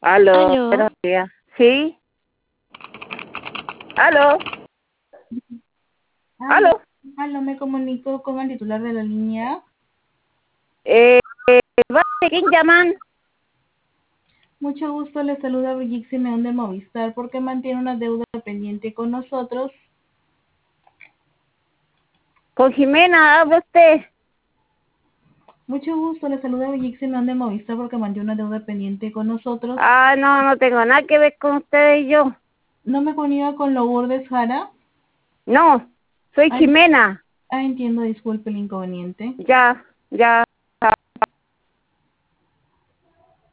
Aló, Aló, buenos días. ¿Sí? ¿Aló? aló, ¿Aló? aló, me comunico con el titular de la línea. Eh, ¿Quién llaman? Mucho gusto, le saluda Brigitte Simeón de Movistar porque mantiene una deuda pendiente con nosotros. Con Jimena, habla usted. Mucho gusto, le saluda Brigitte Simeón de Movistar porque mantiene una deuda pendiente con nosotros. Ah, no, no tengo nada que ver con usted y yo. No me comunica con Lourdes Jara. No, soy Ay, Jimena. entiendo, disculpe el inconveniente. Ya, ya.